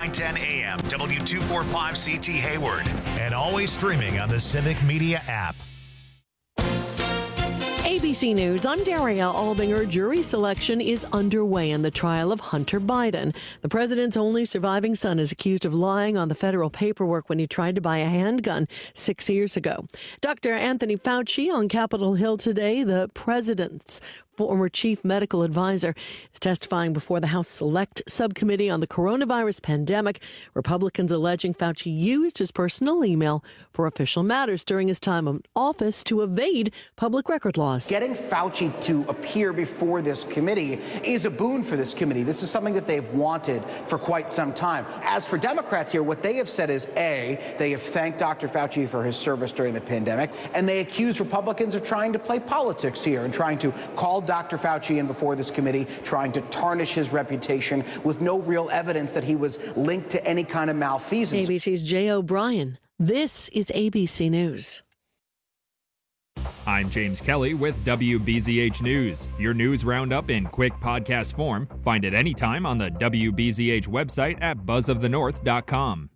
910 AM, W245CT Hayward. And always streaming on the Civic Media app. ABC News, I'm Daria Albinger. Jury selection is underway in the trial of Hunter Biden. The president's only surviving son is accused of lying on the federal paperwork when he tried to buy a handgun 6 years ago. Dr. Anthony Fauci on Capitol Hill today, the president's former chief medical advisor, is testifying before the House Select Subcommittee on the coronavirus pandemic. Republicans alleging Fauci used his personal email for official matters during his time in office to evade public record laws. Getting Fauci to appear before this committee is a boon for this committee. This is something that they've wanted for quite some time. As for Democrats here, what they have said is, A, they have thanked Dr. Fauci for his service during the pandemic, and they accuse Republicans of trying to play politics here and trying to call Dr. Fauci in before this committee, trying to tarnish his reputation with no real evidence that he was linked to any kind of malfeasance. ABC's Jay O'Brien. This is ABC News. I'm James Kelly with WBZH News. Your news roundup in quick podcast form. Find it anytime on the WBZH website at buzzofthenorth.com.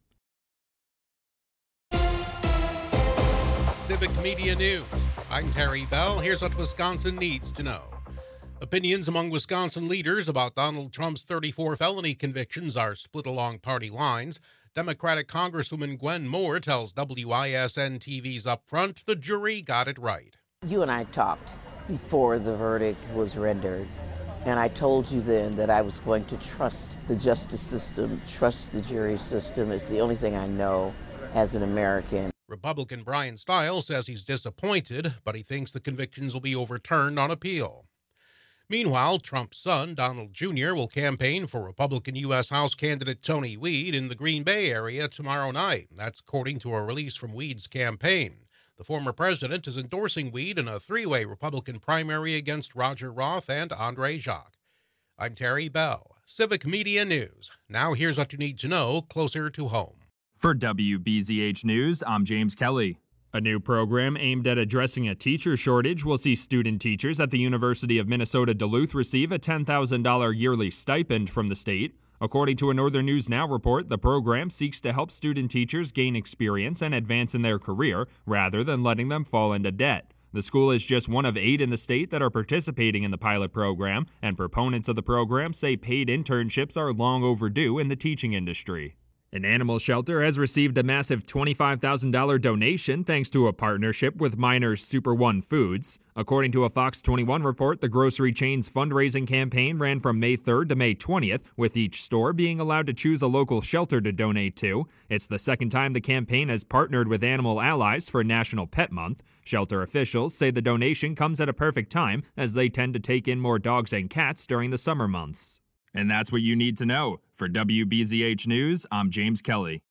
Civic Media News. I'm Terry Bell. Here's what Wisconsin needs to know. Opinions among Wisconsin leaders about Donald Trump's 34 felony convictions are split along party lines. Democratic Congresswoman Gwen Moore tells WISN TV's Upfront the jury got it right. You and I talked before the verdict was rendered, and I told you then that I was going to trust the justice system, trust the jury system. It's the only thing I know as an American. Republican Brian Stiles says he's disappointed, but he thinks the convictions will be overturned on appeal. Meanwhile, Trump's son, Donald Jr., will campaign for Republican U.S. House candidate Tony Weed in the Green Bay area tomorrow night. That's according to a release from Weed's campaign. The former president is endorsing Weed in a three-way Republican primary against Roger Roth and Andre Jacques. I'm Terry Bell, Civic Media News. Now here's what you need to know closer to home. For WBZH News, I'm James Kelly. A new program aimed at addressing a teacher shortage will see student teachers at the University of Minnesota Duluth receive a $10,000 yearly stipend from the state. According to a Northern News Now report, the program seeks to help student teachers gain experience and advance in their career rather than letting them fall into debt. The school is just one of 8 in the state that are participating in the pilot program, and proponents of the program say paid internships are long overdue in the teaching industry. An animal shelter has received a massive $25,000 donation thanks to a partnership with Miners Super One Foods. According to a Fox 21 report, the grocery chain's fundraising campaign ran from May 3rd to May 20th, with each store being allowed to choose a local shelter to donate to. It's the second time the campaign has partnered with Animal Allies for National Pet Month. Shelter officials say the donation comes at a perfect time, as they tend to take in more dogs and cats during the summer months. And that's what you need to know. For WBZH News, I'm James Kelly.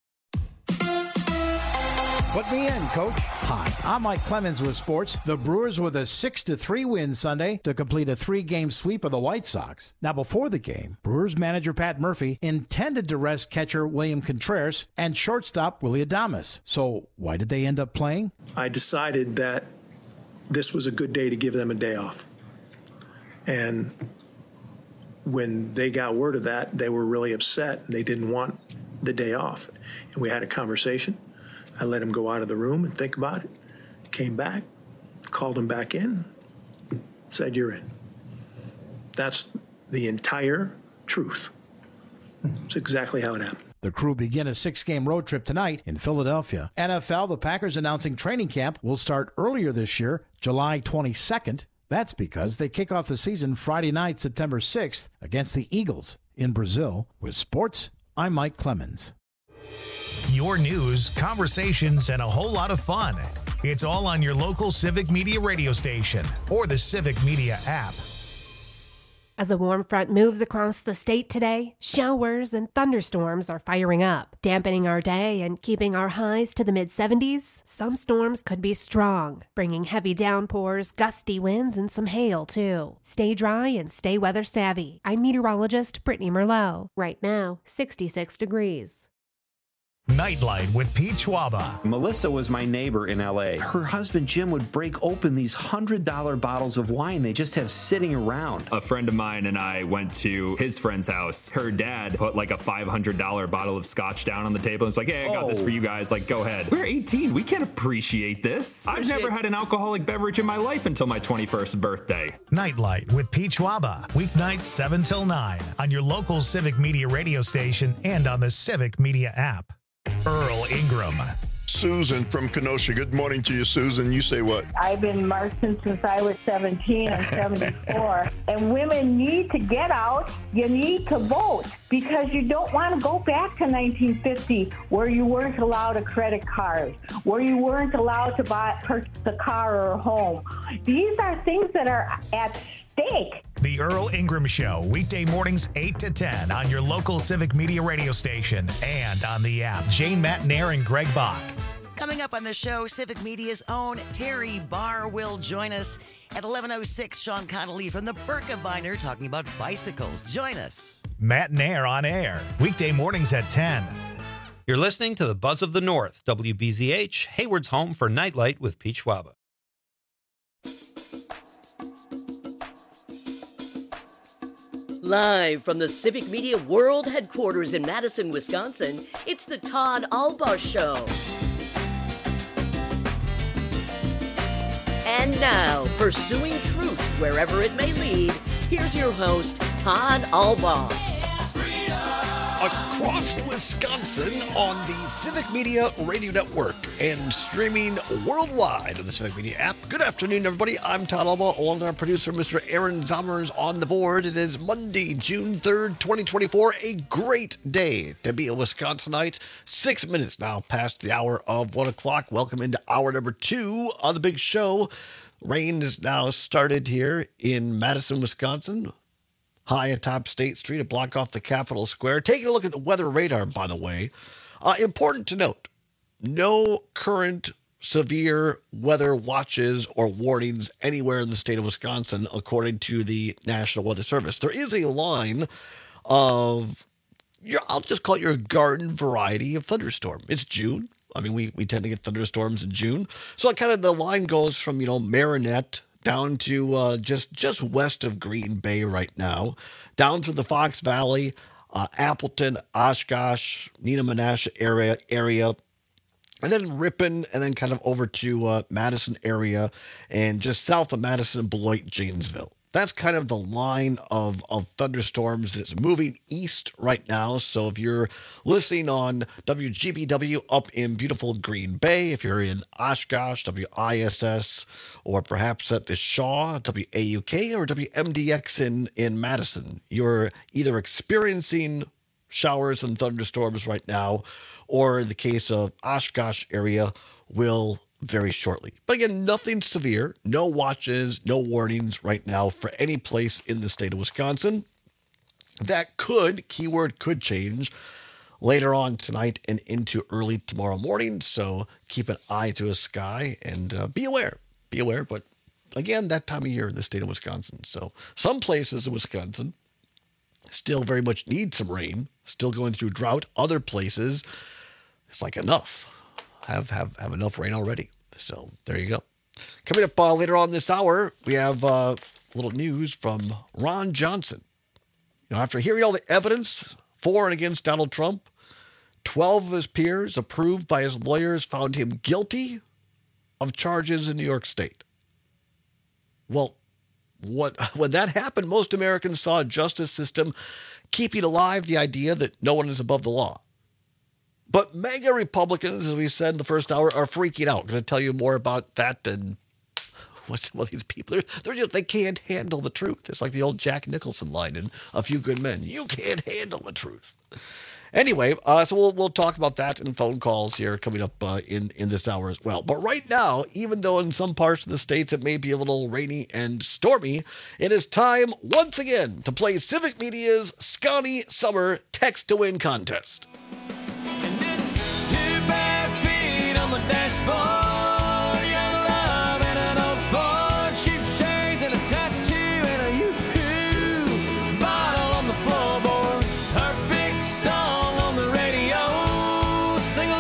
Put me in, Coach. Hi, I'm Mike Clemens with sports. The Brewers with a 6-3 win Sunday to complete a 3-game sweep of the White Sox. Now, before the game, Brewers manager Pat Murphy intended to rest catcher William Contreras and shortstop Willy Adames. So why did they end up playing? I decided that this was a good day to give them a day off. And when they got word of that, they were really upset. They didn't want the day off. And we had a conversation. I let him go out of the room and think about it. Came back, called him back in, said, "You're in." That's the entire truth. It's exactly how it happened. The Crew begin a 6-game road trip tonight in Philadelphia. NFL, the Packers announcing training camp will start earlier this year, July 22nd. That's because they kick off the season Friday night, September 6th, against the Eagles in Brazil. With sports, I'm Mike Clemens. Your news, conversations, and a whole lot of fun. It's all on your local Civic Media radio station or the Civic Media app. As a warm front moves across the state today, showers and thunderstorms are firing up, dampening our day and keeping our highs to the mid-70s. Some storms could be strong, bringing heavy downpours, gusty winds, and some hail, too. Stay dry and stay weather savvy. I'm meteorologist Brittany Merlot. Right now, 66 degrees. Nightlight with Pete Schwaba. Melissa was my neighbor in LA. Her husband Jim would break open these $100 bottles of wine they just have sitting around. A friend of mine and I went to his friend's house. Her dad put like a $500 bottle of scotch down on the table. It's like, hey, I got this for you guys. Like, go ahead. We're 18. We can't appreciate this. I've never had an alcoholic beverage in my life until my 21st birthday. Nightlight with Pete Schwaba. Weeknights 7 till 9 on your local Civic Media radio station and on the Civic Media app. Earl Ingram. Susan from Kenosha. Good morning to you, Susan. You say what? I've been marching since I was 17 and 74. And women need to get out. You need to vote because you don't want to go back to 1950 where you weren't allowed a credit card, where you weren't allowed to purchase a car or a home. These are things that are at stake. The Earl Ingram Show, weekday mornings 8 to 10 on your local Civic Media radio station and on the app. Jane Matnair and Greg Bach. Coming up on the show, Civic Media's own Terry Barr will join us at 11:06. Sean Connolly from the Birkebeiner talking about bicycles. Join us. Matnair on air, weekday mornings at 10. You're listening to the Buzz of the North, WBZH, Hayward's home for Nightlight with Pete Schwaba. Live from the Civic Media World Headquarters in Madison, Wisconsin, it's the Todd Albaugh Show. And now, pursuing truth wherever it may lead, here's your host, Todd Albaugh. Across Wisconsin on the Civic Media Radio Network and streaming worldwide on the Civic Media app. Good afternoon, everybody. I'm Todd Albaugh, along with our producer, Mr. Aaron Zommers, on the board. It is Monday, June 3rd, 2024. A great day to be a Wisconsinite. 6 minutes now past the hour of 1 o'clock. Welcome into hour number 2 of the big show. Rain has now started here in Madison, Wisconsin. High atop State Street to block off the Capitol Square. Taking a look at the weather radar, by the way. Important to note, no current severe weather watches or warnings anywhere in the state of Wisconsin, according to the National Weather Service. There is a line of, I'll just call it your garden variety of thunderstorm. It's June. I mean, we tend to get thunderstorms in June. So kind of the line goes from, Marinette down to just west of Green Bay right now, down through the Fox Valley, Appleton, Oshkosh, Neenah-Menasha area, and then Ripon, and then kind of over to Madison area, and just south of Madison, Beloit, Janesville. That's kind of the line of thunderstorms that's moving east right now. So if you're listening on WGBW up in beautiful Green Bay, if you're in Oshkosh, WISS, or perhaps at the Shaw, WAUK, or WMDX in Madison, you're either experiencing showers and thunderstorms right now, or in the case of Oshkosh area, will very shortly. But again, nothing severe, no watches, no warnings right now for any place in the state of Wisconsin. That could change later on tonight and into early tomorrow morning. So keep an eye to the sky and be aware. But again, that time of year in the state of Wisconsin. So some places in Wisconsin still very much need some rain, still going through drought. Other places, it's like enough. Have enough rain already. So there you go. Coming up later on this hour, we have a little news from Ron Johnson. After hearing all the evidence for and against Donald Trump, 12 of his peers, approved by his lawyers, found him guilty of charges in New York State. Well, when that happened, most Americans saw a justice system keeping alive the idea that no one is above the law. But MAGA Republicans, as we said in the first hour, are freaking out. I'm going to tell you more about that and what some of these people are. They can't handle the truth. It's like the old Jack Nicholson line in A Few Good Men. You can't handle the truth. Anyway, so we'll talk about that in phone calls here coming up in this hour as well. But right now, even though in some parts of the states it may be a little rainy and stormy, it is time once again to play Civic Media's Scotty Summer Text to Win contest. On the dashboard, young love and an old Ford, cheap shades and a tattoo and a yoo-hoo bottle on the floorboard. Perfect song on the radio, sing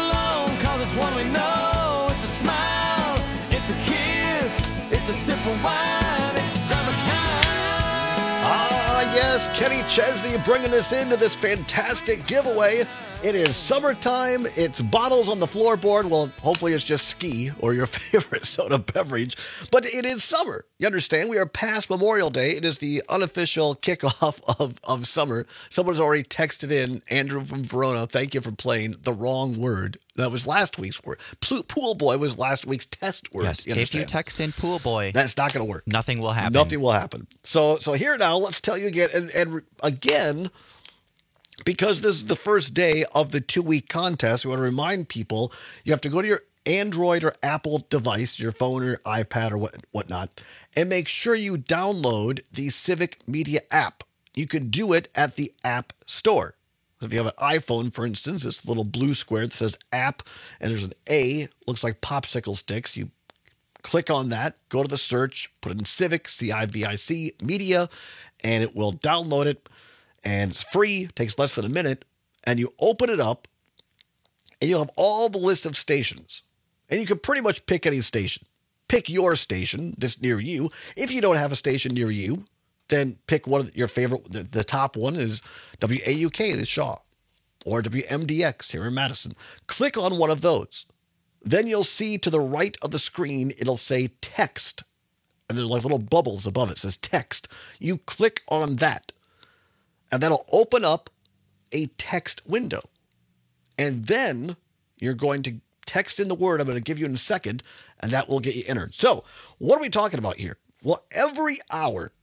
for wine. It's summertime. Ah, yes, Kenny Chesney bringing us into this fantastic giveaway. It is summertime. It's bottles on the floorboard. Well, hopefully it's just ski or your favorite soda beverage. But it is summer. You understand? We are past Memorial Day. It is the unofficial kickoff of summer. Someone's already texted in, Andrew from Verona, thank you for playing the wrong word. That was last week's word. Pool boy was last week's test word. Yes, if you text in pool boy, that's not going to work. Nothing will happen. Nothing will happen. So here now, let's tell you again, and again, because this is the first day of the 2-week contest, we want to remind people you have to go to your Android or Apple device, your phone or iPad or whatnot, and make sure you download the Civic Media app. You can do it at the App Store. So if you have an iPhone, for instance, this little blue square that says app, and there's an A, looks like popsicle sticks. You click on that, go to the search, put in Civic, C-I-V-I-C, Media, and it will download it. And it's free, takes less than a minute, and you open it up, and you'll have all the list of stations. And you can pretty much pick any station. Pick your station that's near you. If you don't have a station near you, then pick one of your favorite. The top one is WAUK, the Shaw, or WMDX here in Madison. Click on one of those. Then you'll see to the right of the screen, it'll say text. And there's like little bubbles above it. It says text. You click on that. And that'll open up a text window. And then you're going to text in the word I'm going to give you in a second, and that will get you entered. So what are we talking about here? Well, every hour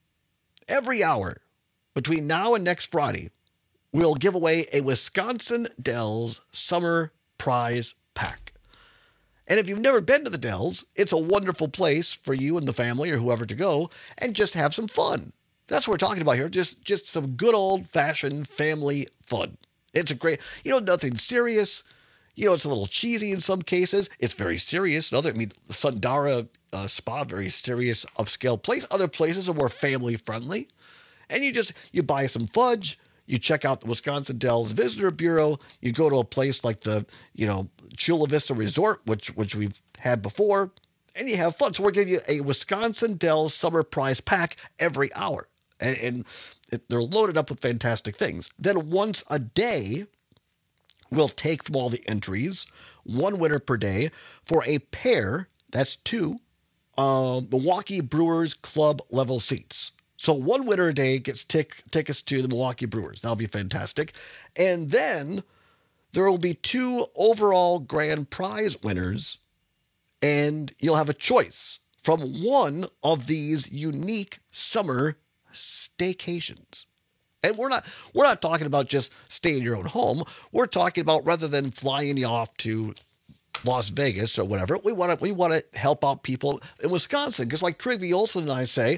between now and next Friday, we'll give away a Wisconsin Dells Summer Prize Pack. And if you've never been to the Dells, it's a wonderful place for you and the family or whoever to go and just have some fun. That's what we're talking about here. Just some good old-fashioned family fun. It's a great, nothing serious. It's a little cheesy in some cases. It's very serious. Sundara Spa, very serious, upscale place. Other places are more family-friendly. And you buy some fudge. You check out the Wisconsin Dells Visitor Bureau. You go to a place like the, Chula Vista Resort, which we've had before. And you have fun. So we're giving you a Wisconsin Dells Summer Prize Pack every hour. And they're loaded up with fantastic things. Then once a day, we'll take from all the entries, one winner per day, for a pair, that's 2, Milwaukee Brewers Club level seats. So one winner a day gets tickets to the Milwaukee Brewers. That'll be fantastic. And then there will be 2 overall grand prize winners, and you'll have a choice from one of these unique summer staycations. And we're not talking about just staying in your own home. We're talking about rather than flying you off to Las Vegas or whatever, we want to help out people in Wisconsin. Because like Trygve Olsen and I say,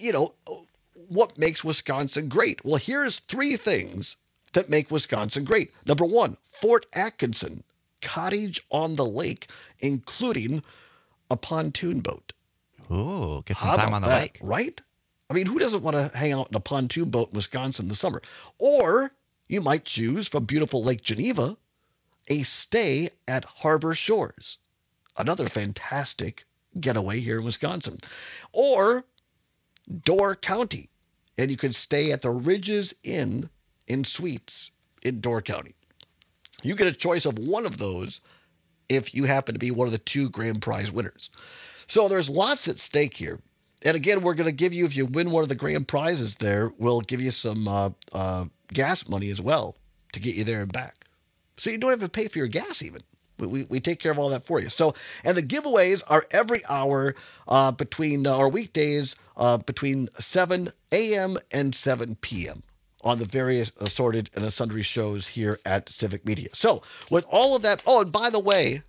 what makes Wisconsin great? Well, here's 3 things that make Wisconsin great. Number 1, Fort Atkinson, cottage on the lake, including a pontoon boat. Ooh, get some time on the lake. Right? I mean, who doesn't want to hang out in a pontoon boat in Wisconsin in the summer? Or you might choose from beautiful Lake Geneva, a stay at Harbor Shores, another fantastic getaway here in Wisconsin. Or Door County, and you could stay at the Ridges Inn in Suites in Door County. You get a choice of one of those if you happen to be one of the 2 grand prize winners. So there's lots at stake here. And again, we're going to give you, if you win one of the grand prizes there, we'll give you some gas money as well to get you there and back. So you don't have to pay for your gas even. We take care of all that for you. So, and the giveaways are every hour between our weekdays between 7 a.m. and 7 p.m. on the various assorted and sundry shows here at Civic Media. So with all of that, and by the way,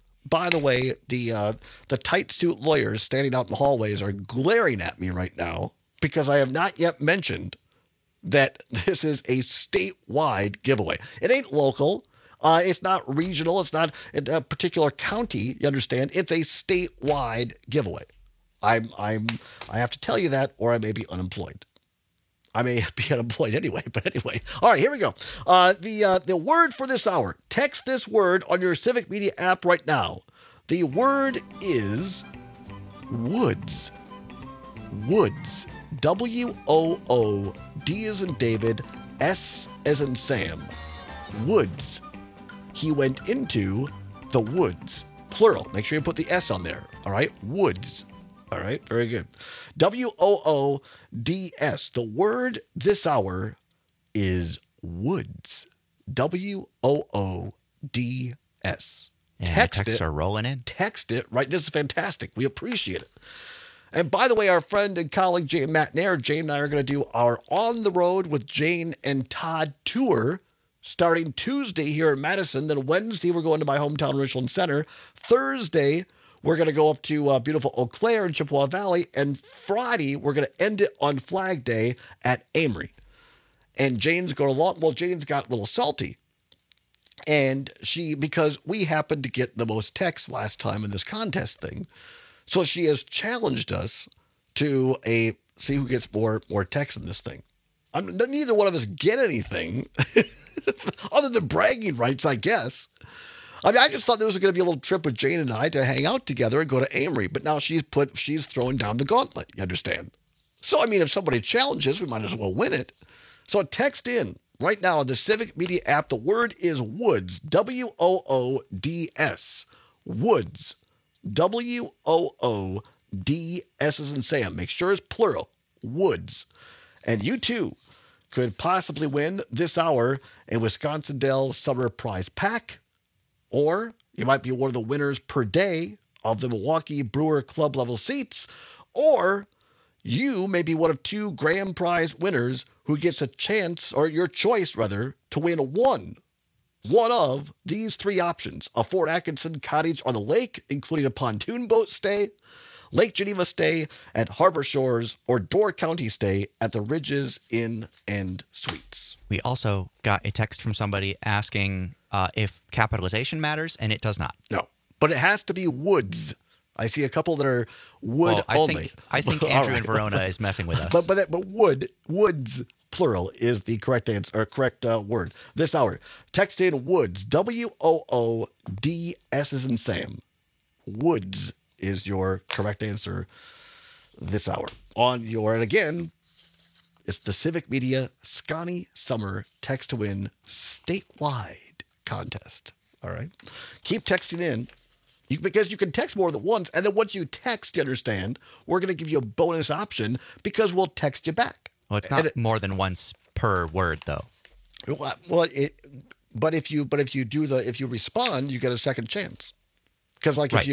the tight suit lawyers standing out in the hallways are glaring at me right now because I have not yet mentioned that this is a statewide giveaway. It ain't local. It's not regional. It's not in a particular county. You understand? It's a statewide giveaway. I have to tell you that, or I may be unemployed. I may be unemployed anyway, but anyway. All right, here we go. The word for this hour. Text this word on your Civic Media app right now. The word is woods. Woods. W-O-O-D as in David, S as in Sam. Woods. He went into the woods. Plural. Make sure you put the S on there. All right? Woods. All right? Very good. W-O-O-D-S. The word this hour is woods. W-O-O-D-S. Yeah, Text texts it. are rolling in. Text it. Right? This is fantastic. We appreciate it. And by the way, our friend and colleague Jane McNair, Jane and I are going to do our On the Road with Jane and Todd tour starting Tuesday here in Madison. Then Wednesday, we're going to my hometown, Richland Center. Thursday, we're going to go up to beautiful Eau Claire in Chippewa Valley. And Friday, we're going to end it on Flag Day at Amory. And Jane's going along. Well, Jane's got a little salty. And because we happened to get the most texts last time in this contest thing, so she has challenged us to see who gets more texts in this thing. Neither one of us get anything other than bragging rights, I guess. I mean, I just thought there was going to be a little trip with Jane and I to hang out together and go to Amory, but now she's throwing down the gauntlet. You understand? So I mean, if somebody challenges, we might as well win it. So text in right now on the Civic Media app. The word is Woods. W-O-O-D-S. Woods. W-O-O-D-S as in Sam. Make sure it's plural. Woods. And you too could possibly win this hour a Wisconsin Dells Summer Prize Pack, or you might be one of the winners per day of the Milwaukee Brewer Club level seats, or you may be one of 2 grand prize winners who gets a chance, or your choice rather, to win one of these 3 options: a Fort Atkinson cottage on the lake, including a pontoon boat stay, Lake Geneva stay at Harbor Shores, or Door County stay at the Ridges Inn and Suites. We also got a text from somebody asking if capitalization matters, and it does not. No, but it has to be Woods. I see a couple that are wood only. I think Andrew in Verona is messing with us. But Woods, plural, is the correct answer, or correct word this hour. Text in Woods, W-O-O-D-S as in Sam. Woods is your correct answer this hour. And again, it's the Civic Media Scotty Summer Text to Win statewide contest. All right. Keep texting in. Because you can text more than once, and then once you text, you understand, we're going to give you a bonus option because we'll text you back. Well, it's not more than once per word, though. Well, but if you respond, you get a second chance. Because like if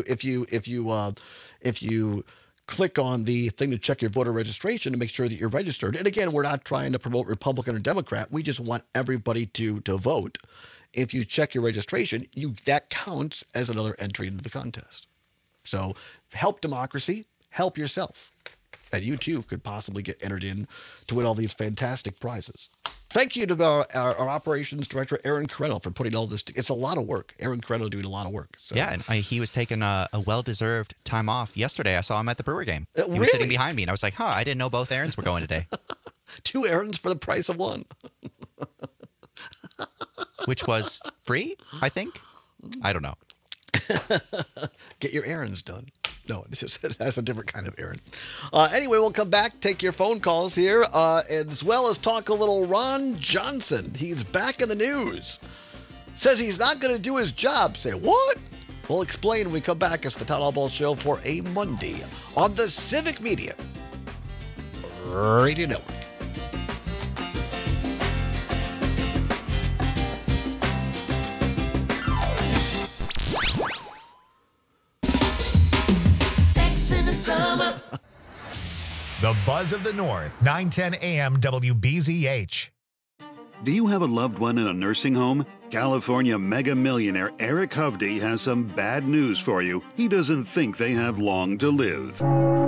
you click on the thing to check your voter registration to make sure that you're registered, and again, we're not trying to promote Republican or Democrat. We just want everybody to vote. If you check your registration, that counts as another entry into the contest. So help democracy, help yourself. And you too could possibly get entered in to win all these fantastic prizes. Thank you to our operations director, Aaron Carreno, for putting all this together. It's a lot of work. Aaron Carreno doing a lot of work. So. Yeah, and he was taking a well-deserved time off yesterday. I saw him at the Brewer game. He was Really? sitting behind me, and I was like, I didn't know both Aarons were going today. 2 errands for the price of 1. Which was free, I think. I don't know. Get your errands done. No, that's a different kind of errand. Anyway, we'll come back, take your phone calls here, as well as talk a little Ron Johnson. He's back in the news. Says he's not going to do his job. Say, what? We'll explain when we come back. It's the Todd Albaugh Show for a Monday on the Civic Media Radio Network. Summer. The Buzz of the North, 910 AM WBZH. Do you have a loved one in a nursing home? California mega millionaire Eric Hovde has some bad news for you. He doesn't think they have long to live.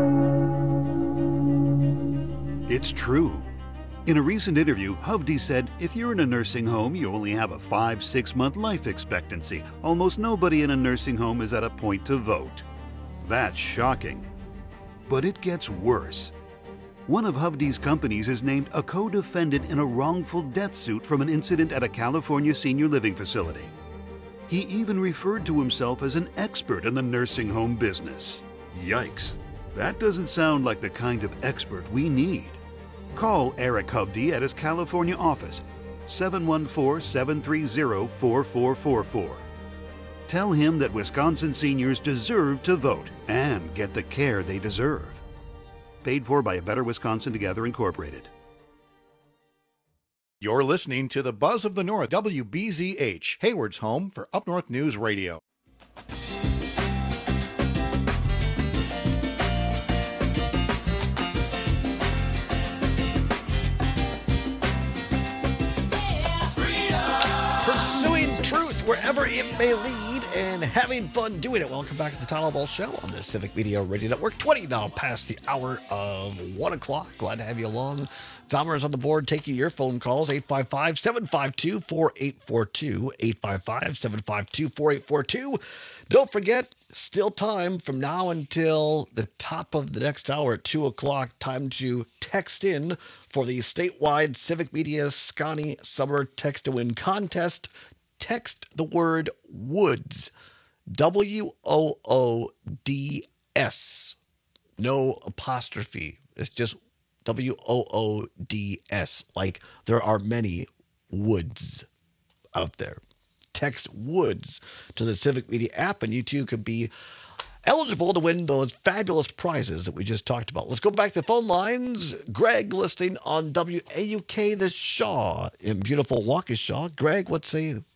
It's true. In a recent interview, Hovde said, if you're in a nursing home, you only have a 5-6 month life expectancy. Almost nobody in a nursing home is at a point to vote. That's shocking. But it gets worse. One of Hovde's companies is named a co-defendant in a wrongful death suit from an incident at a California senior living facility. He even referred to himself as an expert in the nursing home business. Yikes. That doesn't sound like the kind of expert we need. Call Eric Hovde at his California office, 714-730-4444. Tell him that Wisconsin seniors deserve to vote and get the care they deserve. Paid for by A Better Wisconsin Together, Incorporated. You're listening to the Buzz of the North, WBZH, Hayward's home for Up North News Radio. Pursuing truth wherever it may lead and having fun doing it. Welcome back to the Todd Ball Show on the Civic Media Radio Network. 20 now past the hour of 1 o'clock. Glad to have you along. Dahmer's on the board taking your phone calls, 855-752-4842, 855-752-4842. Don't forget, still time from now until the top of the next hour at 2 o'clock. Time to text in for the statewide Civic Media Scotty Summer Text to Win contest. Text the word WOODS, WOODS. No apostrophe. It's just WOODS. Like there are many woods out there. Text WOODS to the Civic Media app, and you too could be eligible to win those fabulous prizes that we just talked about. Let's go back to the phone lines. Greg listening on WAUK, the Shaw in beautiful Waukesha. Greg, what say you?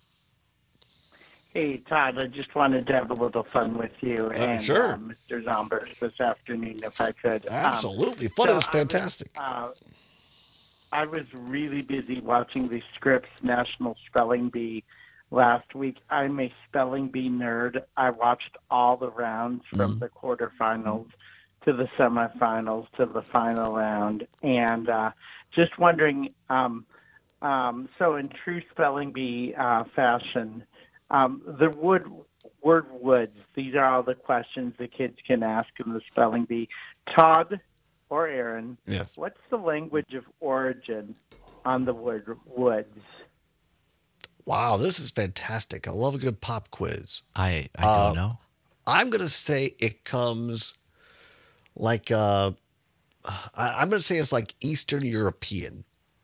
Hey, Todd, I just wanted to have a little fun with you and sure. Mr. Zombers this afternoon, if I could. Absolutely. Fun is fantastic. I was really busy watching the Scripps National Spelling Bee last week. I'm a spelling bee nerd. I watched all the rounds from the quarterfinals to the semifinals to the final round. And just wondering, so in true spelling bee fashion, the word woods, these are all the questions the kids can ask in the spelling bee. Todd or Aaron, yes. What's the language of origin on the word woods? Wow, this is fantastic. I love a good pop quiz. I don't know. I'm going to say it comes like, I'm going to say it's like Eastern European.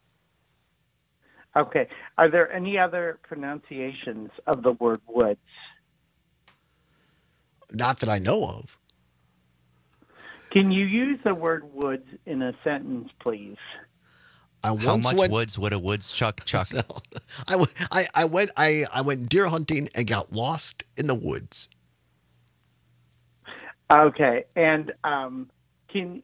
Okay. Are there any other pronunciations of the word woods? Not that I know of. Can you use the word woods in a sentence, please? How much woods would a woodchuck chuck? No. I went deer hunting and got lost in the woods. Okay. And can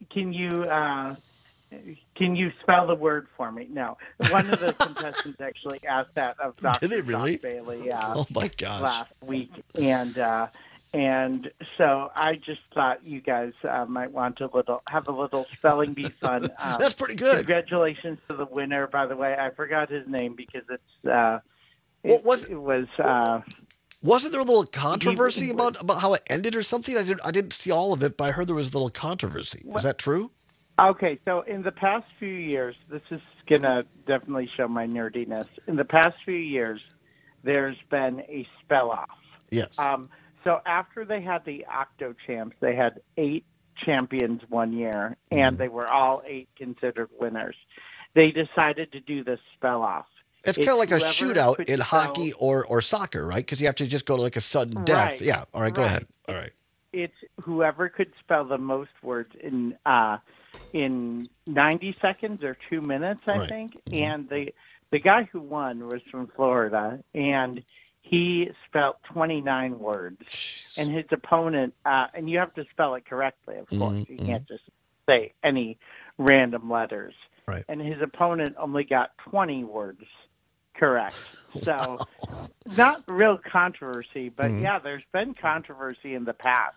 you spell the word for me? No. One of the contestants actually asked that of Dr. Did they really? Josh Bailey. Oh my gosh! Last week, and so I just thought you guys might want to have a little spelling bee fun. That's pretty good. Congratulations to the winner, by the way. I forgot his name because wasn't there a little controversy about how it ended or something? I didn't see all of it, but I heard there was a little controversy. Is that true? Okay, so in the past few years, this is going to definitely show my nerdiness. In the past few years, there's been a spell-off. Yes. So after they had the Octo Champs, they had 8 champions one year, and they were all 8 considered winners. They decided to do this spell-off. It's kind of like a shootout in hockey or soccer, right? Because you have to just go to like a sudden death. Right. Yeah. All right, go ahead. All right. It's whoever could spell the most words in 90 seconds or 2 minutes, I think. And the guy who won was from Florida, and he spelled 29 words. Jeez. And his opponent, and you have to spell it correctly, of course. You can't just say any random letters. Right. And his opponent only got 20 words correct. So not real controversy, but yeah, there's been controversy in the past,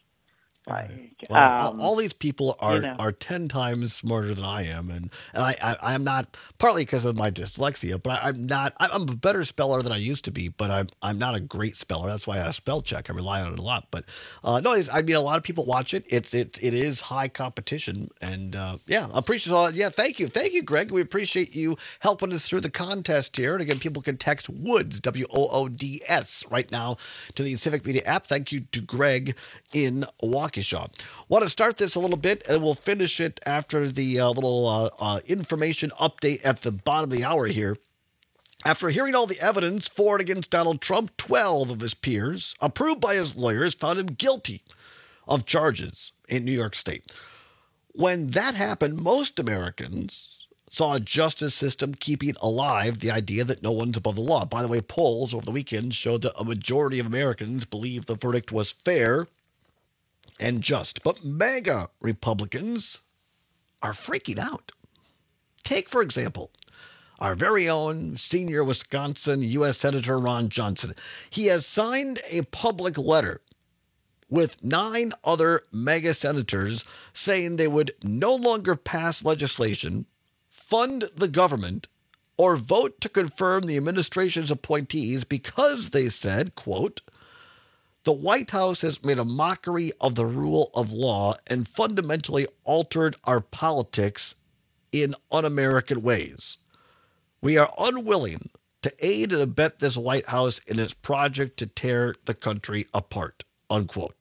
all these people are 10 times smarter than I am, and I'm not, partly because of my dyslexia, but I'm a better speller than I used to be, but I'm not a great speller. That's why I spell check. I rely on it a lot. But no, I mean, a lot of people watch it. It is high competition, and yeah, I appreciate all. Yeah, thank you, Greg. We appreciate you helping us through the contest here. And again, people can text WOODS, WOODS, right now to the Civic Media app. Thank you to Greg in Waukesha. Waukesha. Want to start this a little bit, and we'll finish it after the little information update at the bottom of the hour here. After hearing all the evidence for and against Donald Trump, 12 of his peers, approved by his lawyers, found him guilty of charges in New York State. When that happened, most Americans saw a justice system keeping alive the idea that no one's above the law. By the way, polls over the weekend showed that a majority of Americans believe the verdict was fair and just. But MAGA Republicans are freaking out. Take, for example, our very own senior Wisconsin U.S. Senator Ron Johnson. He has signed a public letter with 9 other MAGA senators saying they would no longer pass legislation, fund the government, or vote to confirm the administration's appointees because they said, quote, the White House has made a mockery of the rule of law and fundamentally altered our politics in un-American ways. We are unwilling to aid and abet this White House in its project to tear the country apart, unquote.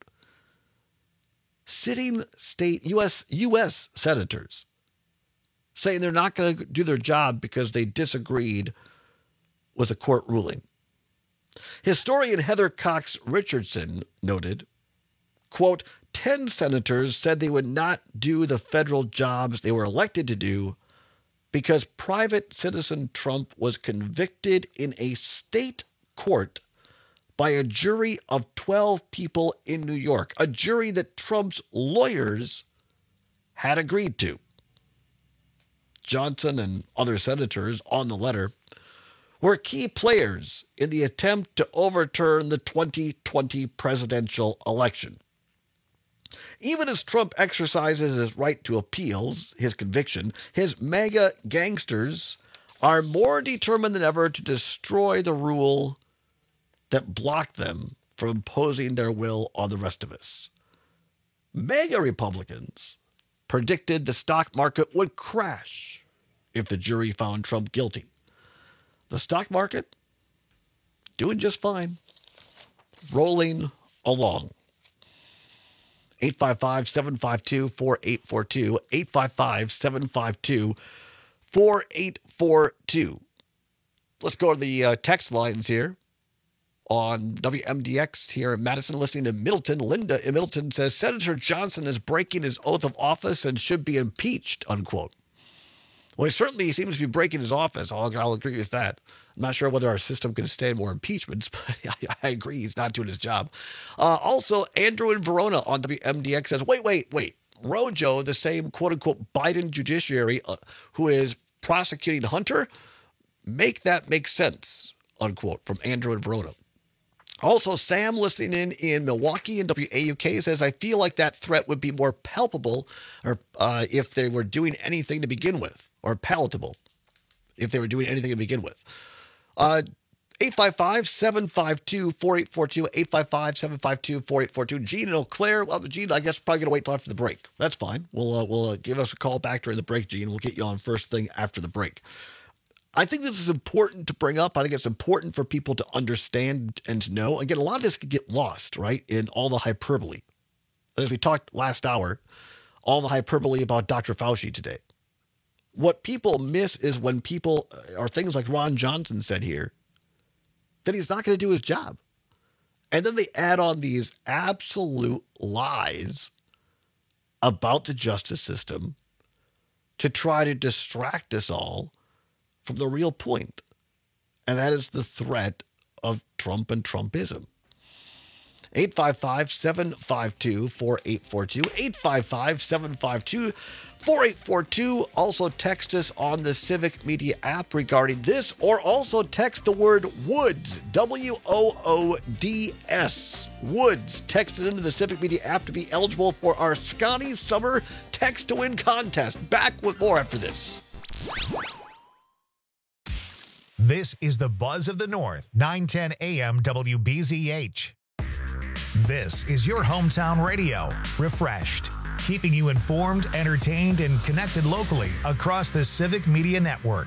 Sitting state U.S. senators saying they're not going to do their job because they disagreed with a court ruling. Historian Heather Cox Richardson noted, quote, 10 senators said they would not do the federal jobs they were elected to do because private citizen Trump was convicted in a state court by a jury of 12 people in New York, a jury that Trump's lawyers had agreed to. Johnson and other senators on the letter were key players in the attempt to overturn the 2020 presidential election. Even as Trump exercises his right to appeals, his conviction, his MAGA gangsters are more determined than ever to destroy the rule that blocked them from imposing their will on the rest of us. MAGA Republicans predicted the stock market would crash if the jury found Trump guilty. The stock market doing just fine, rolling along. 855-752-4842, 855-752-4842. Let's go to the text lines here on WMDX here in Madison, listening to Middleton. Linda in Middleton says, Senator Johnson is breaking his oath of office and should be impeached, unquote. Well, he seems to be breaking his office. I'll agree with that. I'm not sure whether our system can stand more impeachments, but I agree he's not doing his job. Also, Andrew in Verona on WMDX says, wait. Rojo, the same quote-unquote Biden judiciary who is prosecuting Hunter, make that make sense, unquote, from Andrew in Verona. Also, Sam listening in Milwaukee in WAUK says, I feel like that threat would be more palpable or if they were doing anything to begin with, or palatable if they were doing anything to begin with. 855-752-4842, 855-752-4842. Gene in Eau Claire. Well, Gene, I guess probably going to wait till after the break. That's fine. We'll give us a call back during the break, Gene. We'll get you on first thing after the break. I think this is important to bring up. I think it's important for people to understand and to know. Again, a lot of this could get lost, right, in all the hyperbole. As we talked last hour, all the hyperbole about Dr. Fauci today. What people miss is when people are things like Ron Johnson said here, that he's not going to do his job. And then they add on these absolute lies about the justice system to try to distract us all from the real point. And that is the threat of Trump and Trumpism. 855-752-4842, 855-752-4842. Also text us on the Civic Media app regarding this, or also text the word WOODS, WOODS, WOODS. Text it into the Civic Media app to be eligible for our Scotty Summer Text to Win contest. Back with more after this. This is the Buzz of the North, 910 AM WBZH. This is your hometown radio, refreshed, keeping you informed, entertained, and connected locally across the Civic Media Network.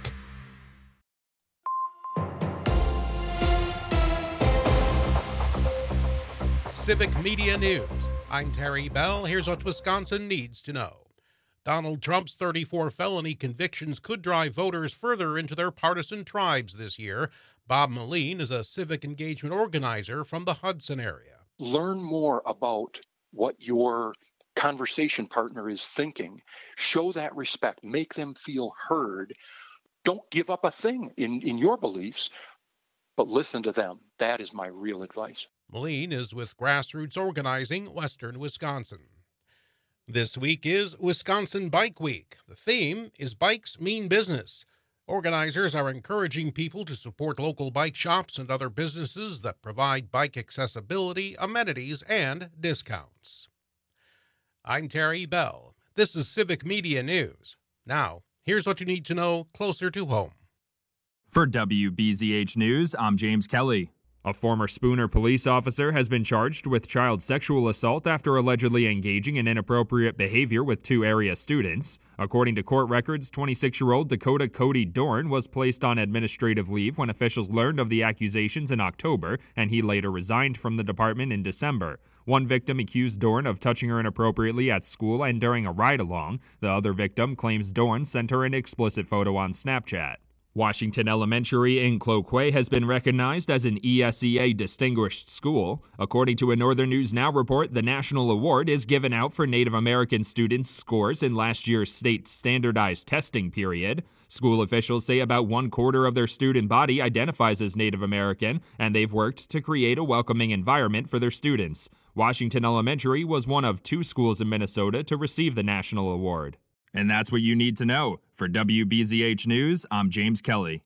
Civic Media News I'm Terry Bell. Here's what Wisconsin needs to know. Donald Trump's 34 felony convictions could drive voters further into their partisan tribes this year. Bob Moline is a civic engagement organizer from the Hudson area. Learn more about what your conversation partner is thinking. Show that respect. Make them feel heard. Don't give up a thing in your beliefs, but listen to them. That is my real advice. Moline is with Grassroots Organizing, Western Wisconsin. This week is Wisconsin Bike Week. The theme is Bikes Mean Business. Organizers are encouraging people to support local bike shops and other businesses that provide bike accessibility, amenities, and discounts. I'm Terry Bell. This is Civic Media News. Now, here's what you need to know closer to home. For WBZH News, I'm James Kelly. A former Spooner police officer has been charged with child sexual assault after allegedly engaging in inappropriate behavior with 2 area students. According to court records, 26-year-old Dakota Cody Dorn was placed on administrative leave when officials learned of the accusations in October, and he later resigned from the department in December. One victim accused Dorn of touching her inappropriately at school and during a ride-along. The other victim claims Dorn sent her an explicit photo on Snapchat. Washington Elementary in Cloquet has been recognized as an ESEA Distinguished School. According to a Northern News Now report, the national award is given out for Native American students' scores in last year's state standardized testing period. School officials say about 1/4 of their student body identifies as Native American, and they've worked to create a welcoming environment for their students. Washington Elementary was one of 2 schools in Minnesota to receive the national award. And that's what you need to know. For WBZH News, I'm James Kelly.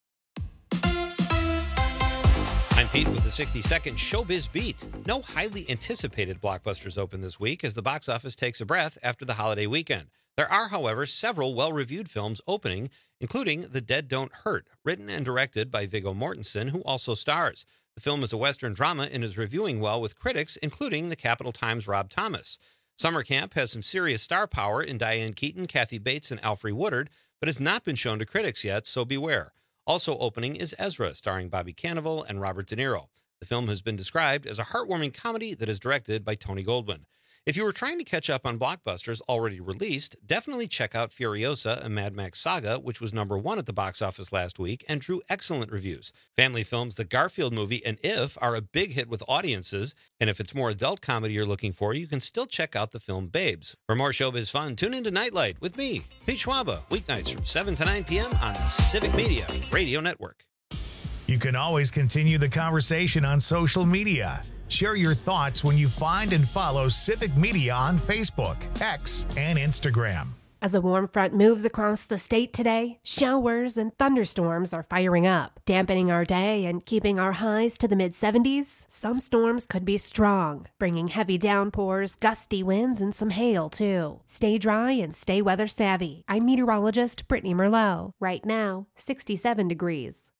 I'm Pete with the 60-second Showbiz Beat. No highly anticipated blockbusters open this week as the box office takes a breath after the holiday weekend. There are, however, several well-reviewed films opening, including The Dead Don't Hurt, written and directed by Viggo Mortensen, who also stars. The film is a Western drama and is reviewing well with critics, including the Capital Times' Rob Thomas. Summer Camp has some serious star power in Diane Keaton, Kathy Bates, and Alfre Woodard, but has not been shown to critics yet, so beware. Also opening is Ezra, starring Bobby Cannavale and Robert De Niro. The film has been described as a heartwarming comedy that is directed by Tony Goldwyn. If you were trying to catch up on blockbusters already released, definitely check out Furiosa, a Mad Max saga, which was #1 at the box office last week and drew excellent reviews. Family films The Garfield Movie and If are a big hit with audiences, and if it's more adult comedy you're looking for, you can still check out the film Babes. For more showbiz fun, tune into Nightlight with me, Pete Schwaba, weeknights from 7 to 9 p.m. on the Civic Media Radio Network. You can always continue the conversation on social media. Share your thoughts when you find and follow Civic Media on Facebook, X, and Instagram. As a warm front moves across the state today, showers and thunderstorms are firing up, dampening our day and keeping our highs to the mid-70s. Some storms could be strong, bringing heavy downpours, gusty winds, and some hail, too. Stay dry and stay weather savvy. I'm meteorologist Brittany Merlot. Right now, 67 degrees.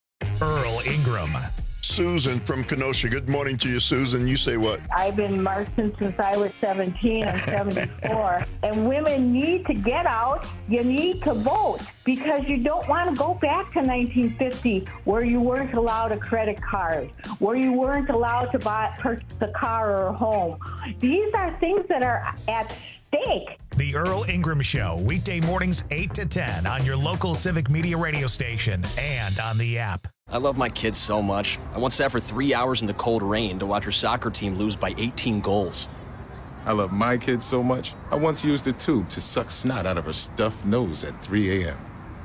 Earl Ingram. Susan from Kenosha. Good morning to you, Susan. You say what? I've been marching since I was 17. I'm 74. And women need to get out. You need to vote because you don't want to go back to 1950 where you weren't allowed a credit card, where you weren't allowed to purchase a car or a home. These are things that are at stake. The Earl Ingram Show, weekday mornings 8 to 10 on your local Civic Media radio station and on the app. I love my kids so much. I once sat for 3 hours in the cold rain to watch her soccer team lose by 18 goals. I love my kids so much, I once used a tube to suck snot out of her stuffed nose at 3 a.m.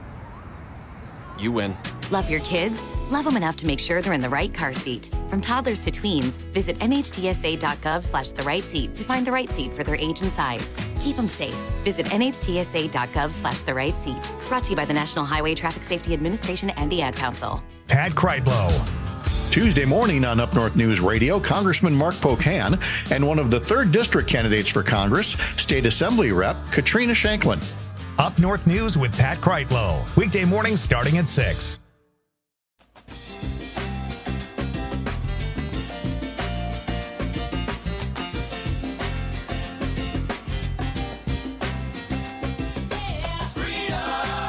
You win. Love your kids? Love them enough to make sure they're in the right car seat. From toddlers to tweens, visit nhtsa.gov/the right seat to find the right seat for their age and size. Keep them safe. Visit nhtsa.gov/the right seat. Brought to you by the National Highway Traffic Safety Administration and the Ad Council. Pat Kreitlow. Tuesday morning on Up North News Radio, Congressman Mark Pocan and one of the 3rd District candidates for Congress, State Assembly Rep Katrina Shanklin. Up North News with Pat Kreitlow. Weekday mornings starting at 6.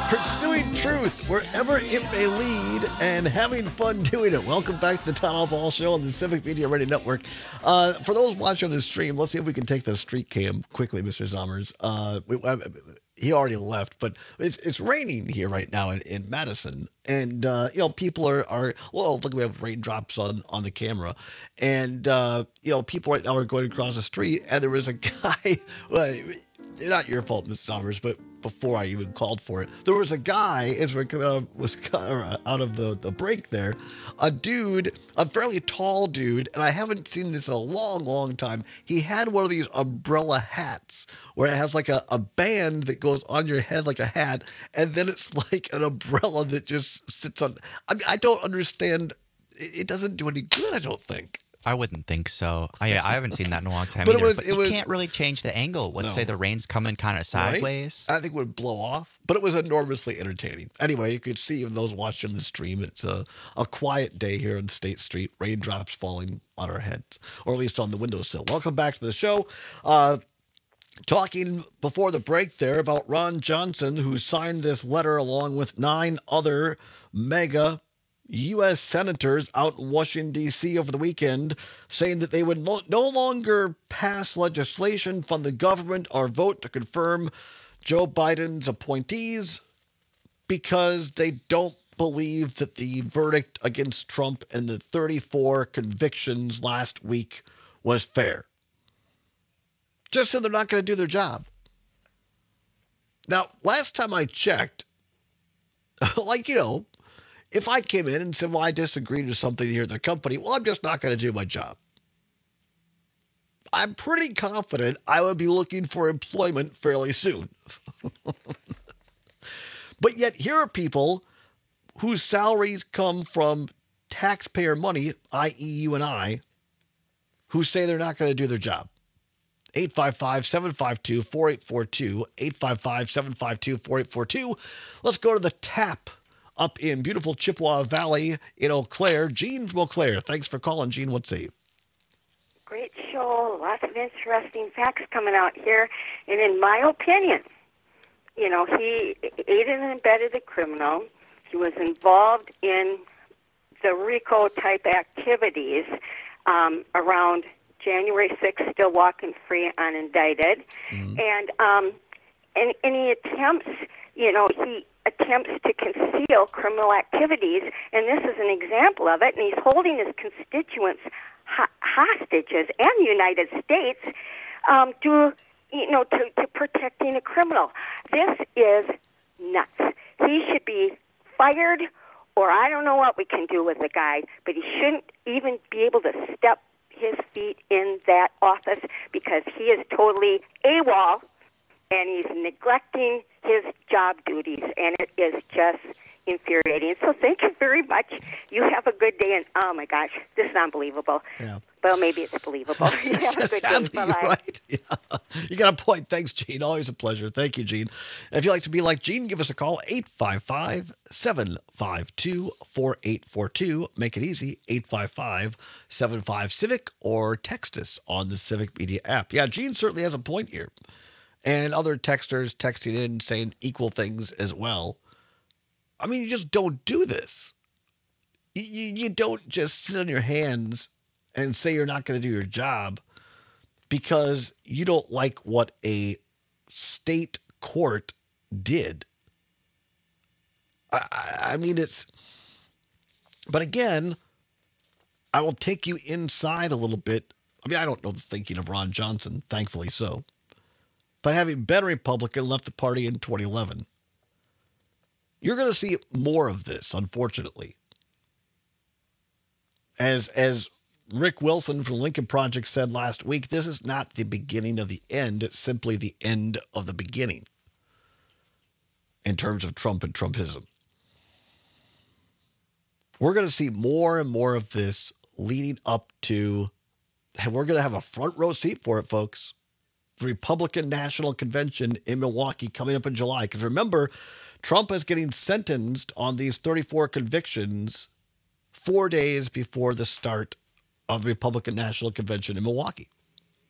Pursuing truth wherever it may lead and having fun doing it. Welcome back to the Todd Ball Show on the Civic Media Radio Network. For those watching the stream, let's see if we can take the street cam quickly, Mr. Zommers. He already left, but it's raining here right now in Madison. And, people are look, we have raindrops on the camera. And, people right now are going across the street. And there was a guy, not your fault, Mr. Zommers, but before I even called for it, there was a guy, as we're coming out of the break there, a fairly tall dude, and I haven't seen this in a long, long time. He had one of these umbrella hats where it has like a band that goes on your head like a hat, and then it's like an umbrella that just sits on. I mean, I don't understand. It doesn't do any good, I don't think. I wouldn't think so. I haven't seen that in a long time But either. You can't really change the angle. Let's say the rain's coming kind of sideways. Right? I think it would blow off, but it was enormously entertaining. Anyway, you could see in those watching the stream, it's a quiet day here on State Street, raindrops falling on our heads, or at least on the windowsill. Welcome back to the show. Talking before the break there about Ron Johnson, who signed this letter along with 9 other mega U.S. senators out in Washington, D.C. over the weekend, saying that they would no longer pass legislation, fund the government, or vote to confirm Joe Biden's appointees because they don't believe that the verdict against Trump and the 34 convictions last week was fair. Just said they're not going to do their job. Now, last time I checked, if I came in and said, well, I disagreed with something here at the company, well, I'm just not going to do my job. I'm pretty confident I would be looking for employment fairly soon. But yet here are people whose salaries come from taxpayer money, i.e. you and I, who say they're not going to do their job. 855-752-4842, 855-752-4842. Let's go to the tap up in beautiful Chippewa Valley in Eau Claire. Gene from Eau Claire. Thanks for calling, Gene. What's up? Great show. Lots of interesting facts coming out here. And in my opinion, he aided and abetted the criminal. He was involved in the RICO-type activities around January 6th, still walking free unindicted. And he attempts, he attempts to conceal criminal activities, and this is an example of it, and he's holding his constituents hostages and the United States to protecting a criminal. This is nuts. He should be fired, or I don't know what we can do with the guy, but he shouldn't even be able to step his feet in that office because he is totally AWOL, and he's neglecting his job duties, and it is just infuriating. So thank you very much. You have a good day, and oh my gosh, this is unbelievable. Yeah. Well, maybe it's believable. You have a good day. Bye-bye. Right. Yeah. You got a point. Thanks, Gene. Always a pleasure. Thank you, Gene. If you'd like to be like Gene, give us a call, 855-752-4842. Make it easy, 855-75-CIVIC, or text us on the Civic Media app. Yeah, Gene certainly has a point here. And other texters texting in saying equal things as well. I mean, you just don't do this. You don't just sit on your hands and say you're not going to do your job because you don't like what a state court did. I mean, but again, I will take you inside a little bit. I mean, I don't know the thinking of Ron Johnson, thankfully so. But having been a Republican, left the party in 2011, you're going to see more of this, unfortunately. As Rick Wilson from Lincoln Project said last week, this is not the beginning of the end. It's simply the end of the beginning in terms of Trump and Trumpism. We're going to see more and more of this leading up to, and we're going to have a front row seat for it, folks. The Republican National Convention in Milwaukee coming up in July. Because remember, Trump is getting sentenced on these 34 convictions 4 days before the start of the Republican National Convention in Milwaukee.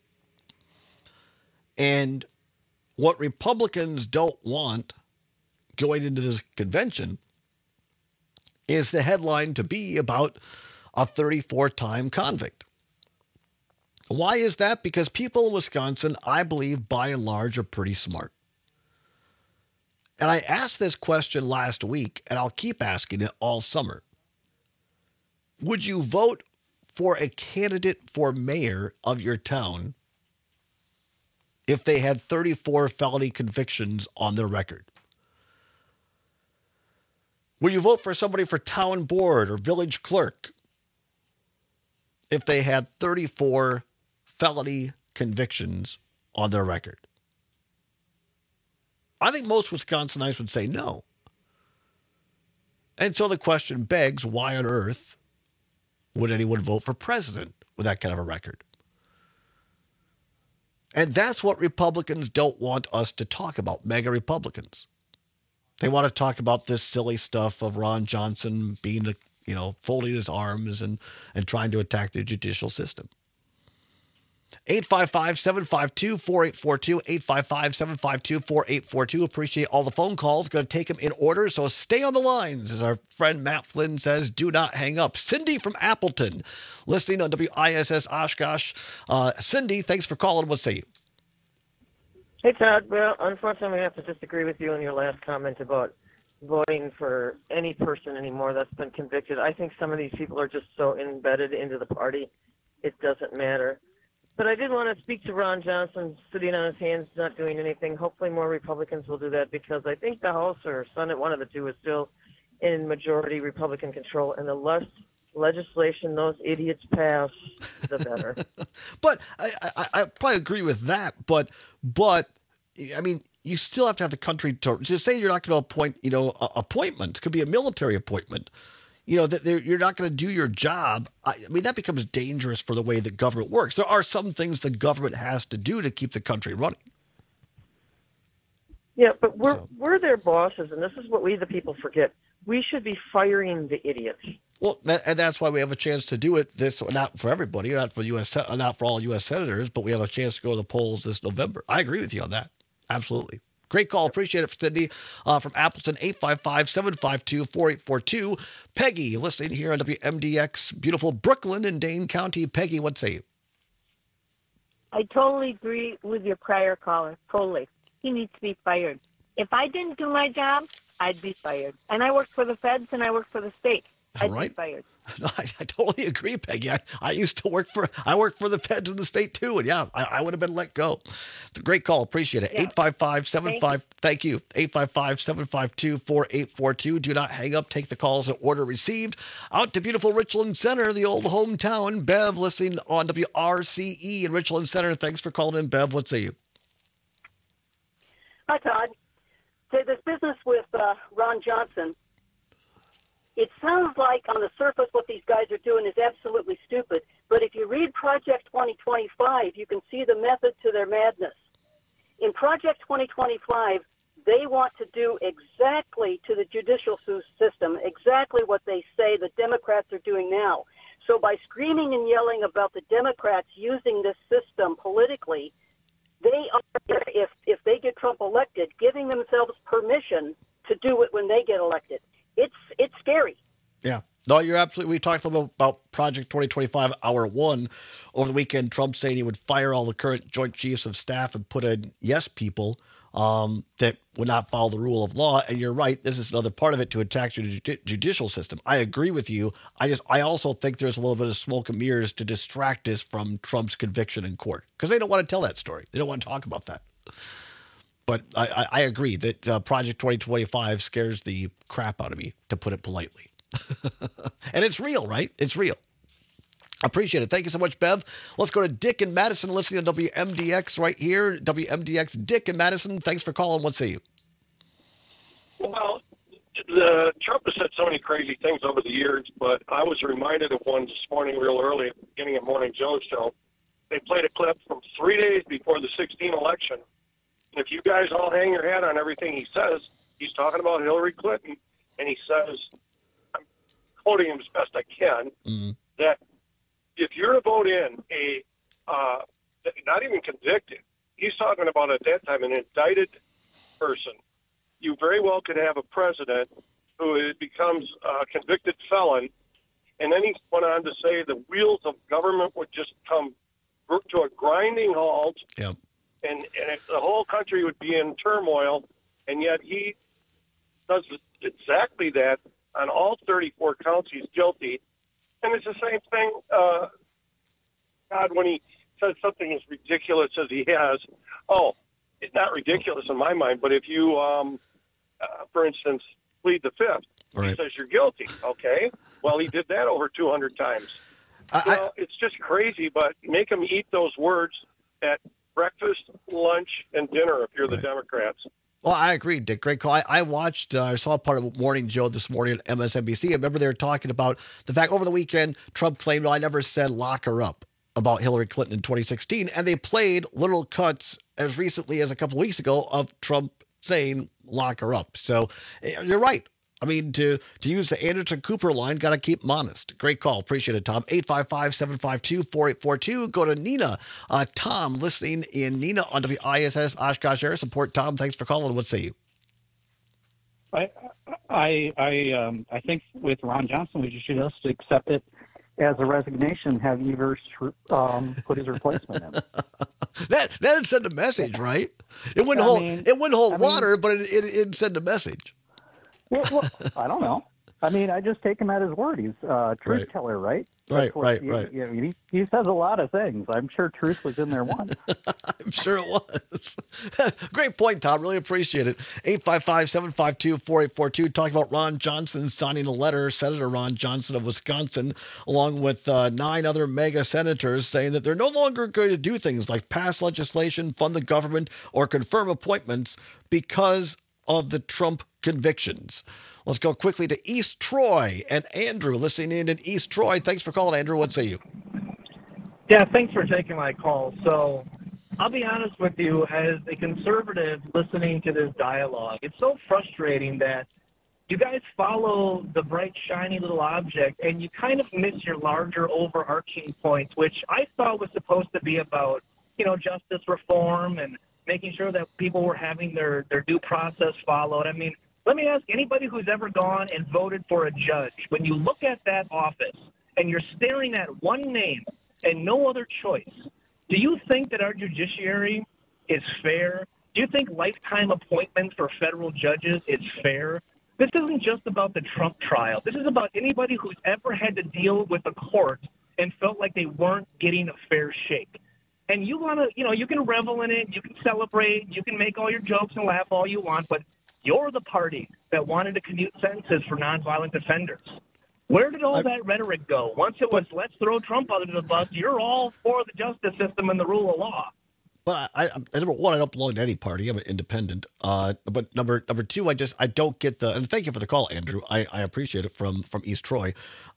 And what Republicans don't want, going into this convention is the headline to be about a 34-time convict. Why is that? Because people in Wisconsin, I believe, by and large, are pretty smart. And I asked this question last week, and I'll keep asking it all summer. Would you vote for a candidate for mayor of your town if they had 34 felony convictions on their record? Would you vote for somebody for town board or village clerk if they had 34 felony convictions on their record? I think most Wisconsinites would say no. And so the question begs, why on earth would anyone vote for president with that kind of a record? And that's what Republicans don't want us to talk about, MAGA Republicans. They want to talk about this silly stuff of Ron Johnson being, folding his arms and trying to attack the judicial system. 855-752-4842, 855-752-4842. Appreciate all the phone calls. Going to take them in order, so stay on the lines. As our friend Matt Flynn says, do not hang up. Cindy from Appleton, listening on WISS Oshkosh. Cindy, thanks for calling. What say you? Hey, Todd. Well, unfortunately, I have to disagree with you on your last comment about voting for any person anymore that's been convicted. I think some of these people are just so embedded into the party, it doesn't matter. But I did want to speak to Ron Johnson sitting on his hands, not doing anything. Hopefully more Republicans will do that, because I think the House or Senate, one of the two, is still in majority Republican control. And the less legislation those idiots pass, the better. But I probably agree with that. But I mean, you still have to have the country to just say you're not going to appoint, appointments. It could be a military appointment. That you're not going to do your job. I mean, that becomes dangerous for the way the government works. There are some things the government has to do to keep the country running. Yeah, but we're their bosses, and this is what we, the people, forget. We should be firing the idiots. Well, and that's why we have a chance to do it. This not for everybody, not for all U.S. senators, but we have a chance to go to the polls this November. I agree with you on that. Absolutely. Great call. Appreciate it, Cindy from Appleton, 855-752-4842. Peggy, listening here on WMDX, beautiful Brooklyn in Dane County. Peggy, what say you? I totally agree with your prior caller. Totally. He needs to be fired. If I didn't do my job, I'd be fired. And I work for the feds and I work for the state. I'd be fired. No, I totally agree, Peggy. I used to work for the feds in the state too, and yeah, I would have been let go. It's a great call. Appreciate it. Yeah. 855-75. Thank you. 855-752-4842. Do not hang up. Take the calls in order received. Out to beautiful Richland Center, the old hometown. Bev, listening on WRCE in Richland Center. Thanks for calling in, Bev. What say you? Hi, Todd. Say this business with Ron Johnson. It sounds like on the surface what these guys are doing is absolutely stupid. But if you read Project 2025, you can see the method to their madness. In Project 2025, they want to do exactly to the judicial system, exactly what they say the Democrats are doing now. So by screaming and yelling about the Democrats using this system politically, they are, if they get Trump elected, giving themselves permission to do it when they get elected. It's scary. Yeah. No, you're absolutely. We talked about Project 2025 Hour 1 over the weekend. Trump saying he would fire all the current Joint Chiefs of Staff and put in yes people that would not follow the rule of law. And you're right. This is another part of it to attack your judicial system. I agree with you. I also think there's a little bit of smoke and mirrors to distract us from Trump's conviction in court, because they don't want to tell that story. They don't want to talk about that. But I agree that Project 2025 scares the crap out of me, to put it politely. And it's real, right? It's real. Appreciate it. Thank you so much, Bev. Let's go to Dick in Madison, listening on WMDX right here. WMDX, Dick in Madison. Thanks for calling. What say you? Well, Trump has said so many crazy things over the years, but I was reminded of one this morning real early at the beginning of Morning Joe's show. They played a clip from 3 days before the 2016 election. If you guys all hang your hat on everything he says, he's talking about Hillary Clinton, and he says, I'm quoting him as best I can, that if you're to vote in a, not even convicted, he's talking about at that time an indicted person you very well could have a president who becomes a convicted felon, and then he went on to say the wheels of government would just come to a grinding halt, Yep. and the whole country would be in turmoil, and yet he does exactly that on all 34 counts. He's guilty. And it's the same thing, God, when he says something as ridiculous as he has. Oh, it's not ridiculous in my mind, but if you, for instance, plead the fifth, right. He says you're guilty. Okay, well, he did that over 200 times. It's just crazy, but make him eat those words at breakfast, lunch, and dinner if you're the Democrats. Well, I agree, Dick. Great call. I saw part of Morning Joe this morning at MSNBC. I remember they were talking about the fact over the weekend, Trump claimed, I never said lock her up about Hillary Clinton in 2016. And they played little cuts as recently as a couple of weeks ago of Trump saying lock her up. So you're right. I mean, to use the Anderson Cooper line, got to keep them honest. Great call. Appreciate it, Tom. 855-752-4842. Go to Nina. Tom, listening in Nina on WISS Oshkosh Area Support. Tom, thanks for calling. What say you? I think with Ron Johnson, we should just accept it as a resignation, have Evers put his replacement in. That'd send a message, right? It wouldn't hold water, but it'd send a message. Well, I don't know. I mean, I just take him at his word. He's a truth teller, right? Right. He says a lot of things. I'm sure truth was in there once. I'm sure it was. Great point, Tom. Really appreciate it. 855-752-4842. Talking about Ron Johnson signing a letter, Senator Ron Johnson of Wisconsin, along with 9 other mega senators, saying that they're no longer going to do things like pass legislation, fund the government, or confirm appointments because of the Trump convictions. Let's go quickly to East Troy and Andrew listening in East Troy. Thanks for calling, Andrew. What say you? Yeah, thanks for taking my call. So I'll be honest with you, as a conservative listening to this dialogue, it's so frustrating that you guys follow the bright, shiny little object and you kind of miss your larger overarching points, which I thought was supposed to be about, justice reform and making sure that people were having their due process followed. I mean, let me ask anybody who's ever gone and voted for a judge, when you look at that office and you're staring at one name and no other choice, do you think that our judiciary is fair? Do you think lifetime appointments for federal judges is fair? This isn't just about the Trump trial. This is about anybody who's ever had to deal with a court and felt like they weren't getting a fair shake. And you want to, you can revel in it, you can celebrate, you can make all your jokes and laugh all you want, but you're the party that wanted to commute sentences for nonviolent offenders. Where did all that rhetoric go? Once it was, let's throw Trump under the bus, you're all for the justice system and the rule of law. Well, number one, I don't belong to any party. I'm an independent. But number two, I don't get and thank you for the call, Andrew. I appreciate it from East Troy.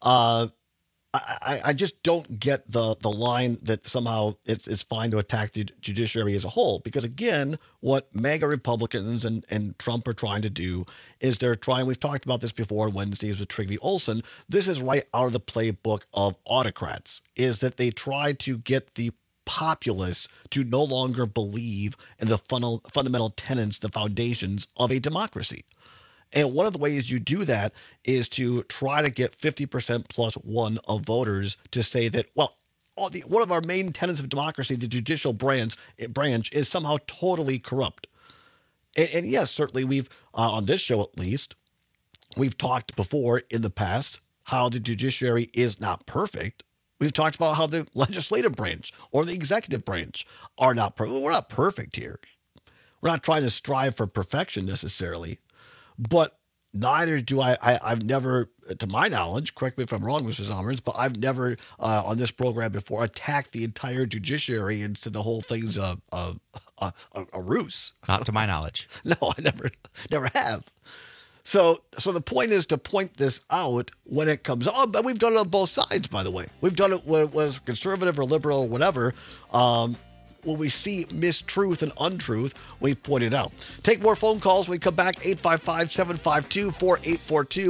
I just don't get the line that somehow it's fine to attack the judiciary as a whole, because again, what MAGA Republicans and Trump are trying to do is we've talked about this before on Wednesdays with Trygve Olsen, this is right out of the playbook of autocrats, is that they try to get the populace to no longer believe in the fundamental tenets, the foundations of a democracy. And one of the ways you do that is to try to get 50% plus one of voters to say that, well, one of our main tenets of democracy, the judicial branch is somehow totally corrupt. And yes, certainly we've, on this show at least, we've talked before in the past how the judiciary is not perfect. We've talked about how the legislative branch or the executive branch are not perfect. We're not perfect here. We're not trying to strive for perfection necessarily. But neither do I've never, to my knowledge, correct me if I'm wrong, Mr. Zomerns, but I've never on this program before attacked the entire judiciary and said the whole thing's a ruse. Not to my knowledge. No, I never have. So the point is to point this out when it comes up. But we've done it on both sides, by the way. We've done it whether it was conservative or liberal or whatever. When we see mistruth and untruth, we point it out. Take more phone calls when we come back. 855-752-4842.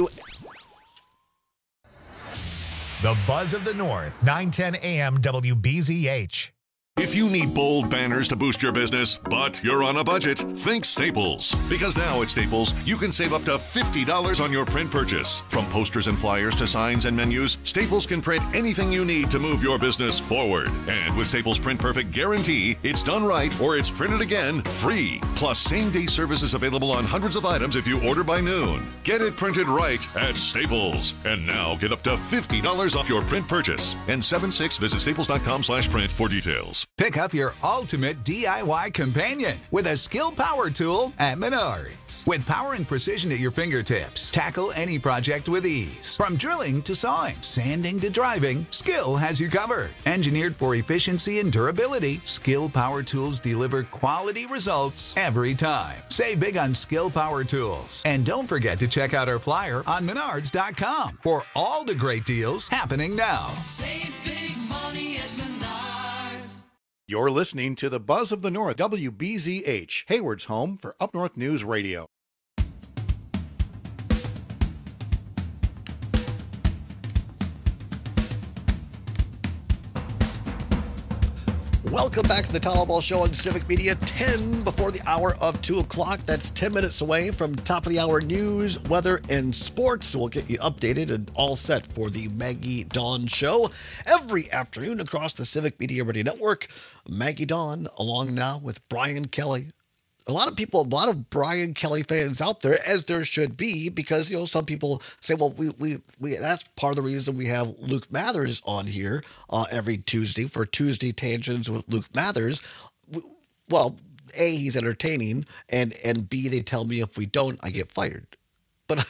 The Buzz of the North, 910 AM WBZH. If you need bold banners to boost your business, but you're on a budget, think Staples. Because now at Staples, you can save up to $50 on your print purchase. From posters and flyers to signs and menus, Staples can print anything you need to move your business forward. And with Staples Print Perfect guarantee, it's done right or it's printed again free. Plus, same-day service is available on hundreds of items if you order by noon. Get it printed right at Staples. And now get up to $50 off your print purchase. N76, visit staples.com/print for details. Pick up your ultimate DIY companion with a Skill Power tool at Menards. With power and precision at your fingertips, tackle any project with ease. From drilling to sawing, sanding to driving, Skill has you covered. Engineered for efficiency and durability, Skill Power tools deliver quality results every time. Save big on Skill Power tools. And don't forget to check out our flyer on Menards.com for all the great deals happening now. Save big money at Menards. You're listening to the Buzz of the North, WBZH, Hayward's home for Up North News Radio. Welcome back to the Tom Ball Show on Civic Media, 10 before the hour of 2 o'clock. That's 10 minutes away from top of the hour news, weather, and sports. We'll get you updated and all set for the Maggie Dawn Show every afternoon across the Civic Media Radio Network. Maggie Dawn, along now with Brian Kelly. A lot of Brian Kelly fans out there, as there should be, because, some people say, well, we that's part of the reason we have Luke Mathers on here every Tuesday for Tuesday Tangents with Luke Mathers. Well, A, he's entertaining, and B, they tell me if we don't, I get fired. But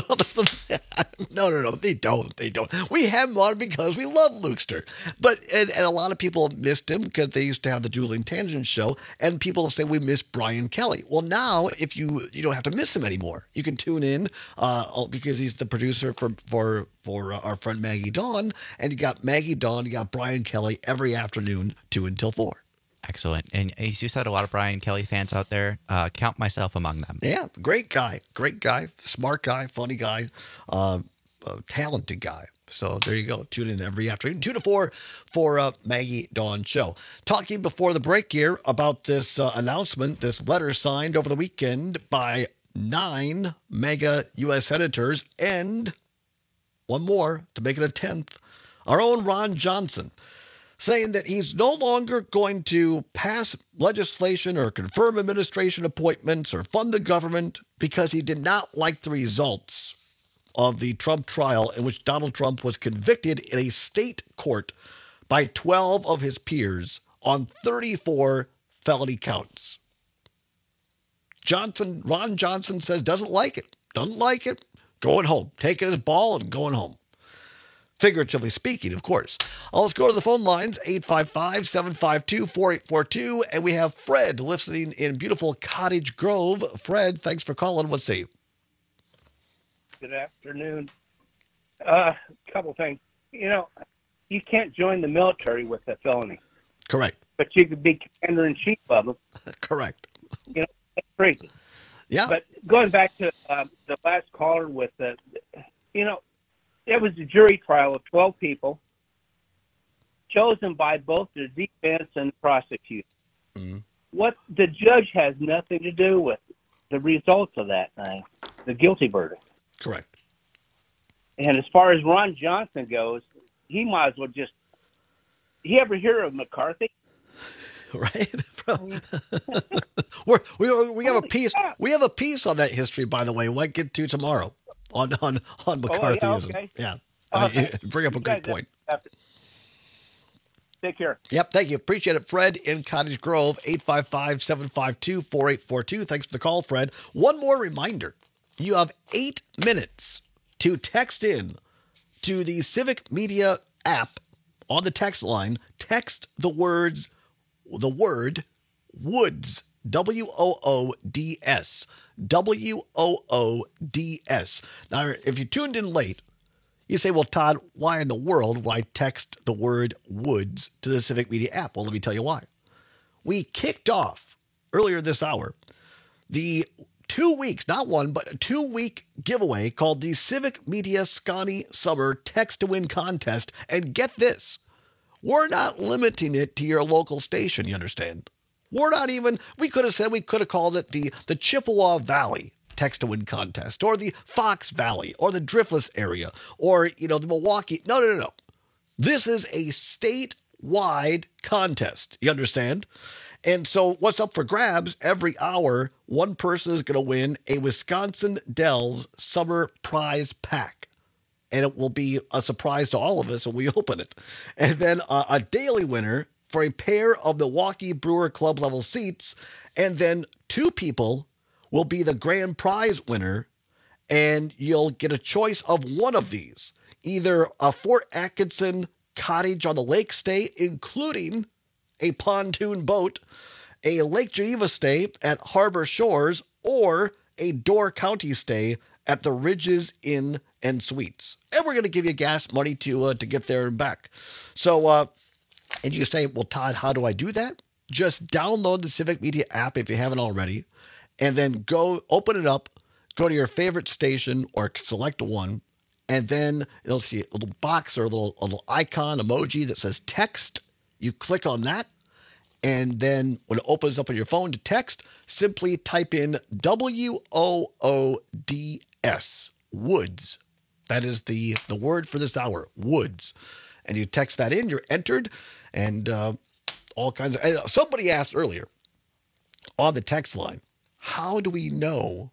no, they don't. We have him on because we love Lukester. But and a lot of people missed him because they used to have the Dueling Tangent show, and people say we miss Brian Kelly. Well, now if you don't have to miss him anymore. You can tune in because he's the producer for our friend Maggie Dawn, and you got Maggie Dawn, you got Brian Kelly every afternoon 2 until 4. Excellent. And as you said, a lot of Brian Kelly fans out there. Count myself among them. Yeah, great guy, smart guy, funny guy, talented guy. So there you go. Tune in every afternoon, 2 to 4 for Maggie Dawn Show. Talking before the break here about this announcement, this letter signed over the weekend by 9 mega U.S. senators and one more to make it a 10th, our own Ron Johnson, saying that he's no longer going to pass legislation or confirm administration appointments or fund the government because he did not like the results of the Trump trial in which Donald Trump was convicted in a state court by 12 of his peers on 34 felony counts. Ron Johnson says doesn't like it, going home, taking his ball and going home. Figuratively speaking, of course. Let's go to the phone lines, 855-752-4842. And we have Fred listening in beautiful Cottage Grove. Fred, thanks for calling. What's say? Good afternoon. Couple things. You can't join the military with a felony. Correct. But you could be commander-in-chief of them. Correct. That's crazy. Yeah. But going back to the last caller with the, it was a jury trial of 12 people chosen by both the defense and the prosecutor. Mm-hmm. What the judge has nothing to do with the results of that thing, the guilty verdict. Correct. And as far as Ron Johnson goes, he might as well just. You ever hear of McCarthy? Right. we have a piece. We have a piece on that history, by the way. We might get to tomorrow on McCarthyism. Yeah. Okay. Bring up a good point. Take care. Yep, thank you. Appreciate it. Fred in Cottage Grove, 855-752-4842. Thanks for the call, Fred. One more reminder. You have 8 minutes to text in to the Civic Media app on the text line. Text the word Woods, WOODS. WOODS. Now, if you tuned in late, you say, well, Todd, why in the world would I text the word Woods to the Civic Media app? Well, let me tell you why. We kicked off earlier this hour the 2 weeks, not one, but a 2-week giveaway called the Civic Media Scotty Summer Text to Win Contest. And get this, We're not limiting it to your local station, you understand? We're not even, we could have called it the Chippewa Valley text-to-win contest, or the Fox Valley, or the Driftless area, or, the Milwaukee. No. This is a statewide contest, you understand? And so what's up for grabs? Every hour, one person is going to win a Wisconsin Dells Summer Prize Pack. And it will be a surprise to all of us when we open it. And then a daily winner for a pair of Milwaukee Brewer Club level seats. And then 2 people will be the grand prize winner. And you'll get a choice of one of these. Either a Fort Atkinson cottage on the lake stay, including a pontoon boat, a Lake Geneva stay at Harbor Shores, or a Door County stay at the Ridges Inn and Suites. And we're going to give you gas money to get there and back. So, and you say, well, Todd, how do I do that? Just download the Civic Media app if you haven't already, and then go open it up, go to your favorite station or select one, and then it'll see a little box or a little icon emoji that says text. You click on that, and then when it opens up on your phone to text, simply type in WOODS, Woods. That is the word for this hour, Woods. And you text that in, you're entered, and all kinds of... And somebody asked earlier on the text line, how do we know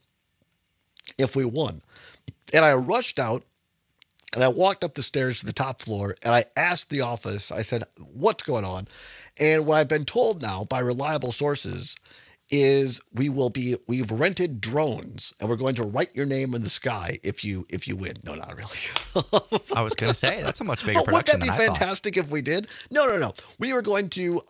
if we won? And I rushed out, and I walked up the stairs to the top floor, and I asked the office, I said, what's going on? And what I've been told now by reliable sources is we've rented drones, and we're going to write your name in the sky if you win. No, not really. I was going to say, that's a much bigger But production wouldn't that be than fantastic if we did? No. We are going to,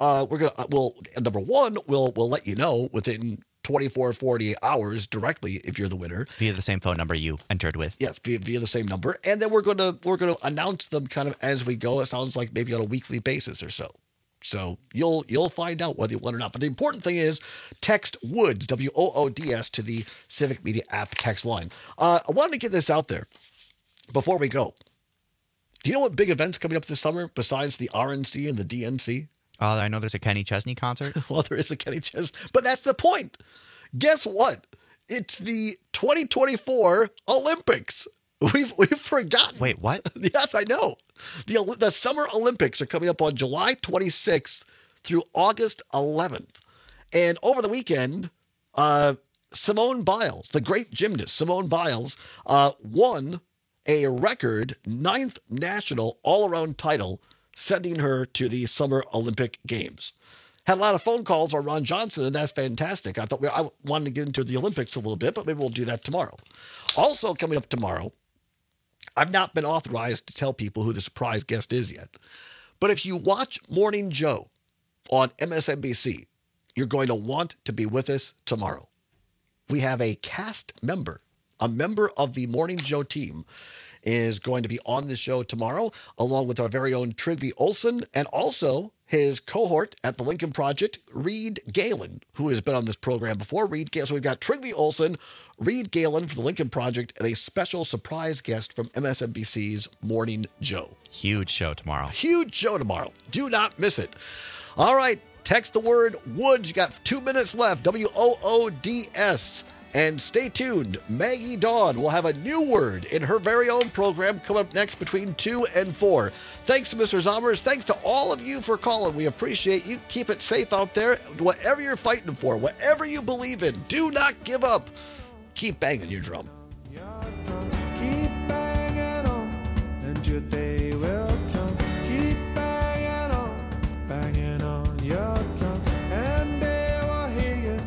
number one, we'll let you know within 24, 48 hours directly if you're the winner. Via the same phone number you entered with. Yes, via the same number. And then we're going to announce them kind of as we go. It sounds like maybe on a weekly basis or so. So you'll find out whether you won or not. But the important thing is text WOODS, WOODS, to the Civic Media app text line. I wanted to get this out there before we go. Do you know what big events coming up this summer besides the RNC and the DNC? I know there's a Kenny Chesney concert. Well, there is a Kenny Chesney. But that's the point. Guess what? It's the 2024 Olympics. We've forgotten. Wait, what? Yes, I know. The Summer Olympics are coming up on July 26th through August 11th. And over the weekend, Simone Biles, the great gymnast Simone Biles, won a record 9th national all-around title, sending her to the Summer Olympic Games. Had a lot of phone calls on Ron Johnson, and that's fantastic. I wanted to get into the Olympics a little bit, but maybe we'll do that tomorrow. Also coming up tomorrow, I've not been authorized to tell people who the surprise guest is yet. But if you watch Morning Joe on MSNBC, you're going to want to be with us tomorrow. We have a cast member, a member of the Morning Joe team, is going to be on the show tomorrow, along with our very own Trygve Olsen, and also his cohort at the Lincoln Project, Reed Galen, who has been on this program before. So we've got Trygve Olsen, Reed Galen from the Lincoln Project, and a special surprise guest from MSNBC's Morning Joe. Huge show tomorrow. Huge show tomorrow. Do not miss it. All right, text the word WOODS. You got 2 minutes left, WOODS. And stay tuned. Maggie Dawn will have a new word in her very own program coming up next between 2 and 4. Thanks to Mr. Zommers. Thanks to all of you for calling. We appreciate you. Keep it safe out there. Whatever you're fighting for, whatever you believe in, do not give up. Keep banging your drum. Keep banging on, and your day will come. Keep banging on your drum, and they will hear you.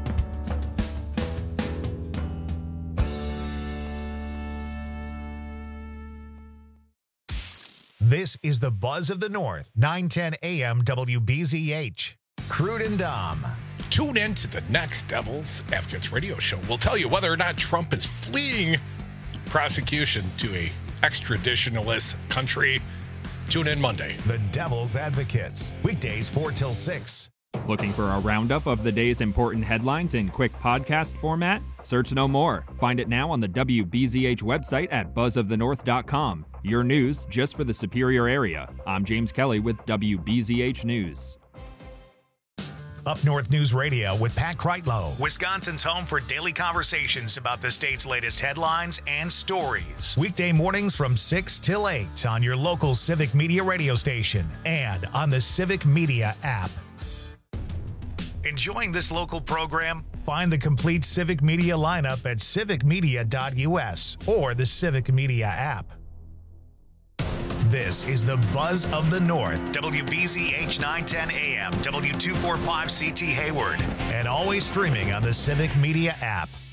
This is the Buzz of the North, 910 AM WBZH. Crude and Dom. Tune in to the next Devil's Advocates radio show. We'll tell you whether or not Trump is fleeing prosecution to a extraditionalist country. Tune in Monday. The Devil's Advocates, weekdays 4 till 6. Looking for a roundup of the day's important headlines in quick podcast format? Search no more. Find it now on the WBZH website at buzzofthenorth.com. Your news just for the Superior area. I'm James Kelly with WBZH News. Up North News Radio with Pat Kreitlow, Wisconsin's home for daily conversations about the state's latest headlines and stories. Weekday mornings from 6 till 8 on your local Civic Media radio station and on the Civic Media app. Enjoying this local program? Find the complete Civic Media lineup at civicmedia.us or the Civic Media app. This is the Buzz of the North, WBZH 910 AM, W245CT Hayward, and always streaming on the Civic Media app.